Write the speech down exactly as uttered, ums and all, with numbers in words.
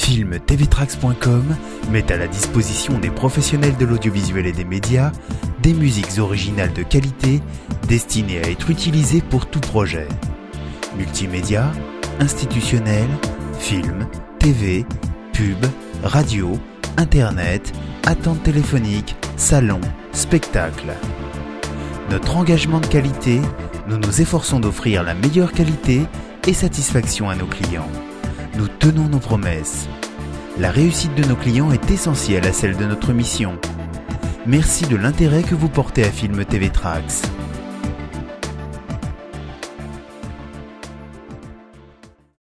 film t v trax point com met à la disposition des professionnels de l'audiovisuel et des médias des musiques originales de qualité destinées à être utilisées pour tout projet. Multimédia, institutionnel, film, T V, pub, radio, internet, attente téléphonique, salon, spectacle. Notre engagement de qualité, nous nous efforçons d'offrir la meilleure qualité et satisfaction à nos clients. Nous tenons nos promesses. La réussite de nos clients est essentielle à celle de notre mission. Merci de l'intérêt que vous portez à Film T V Trax.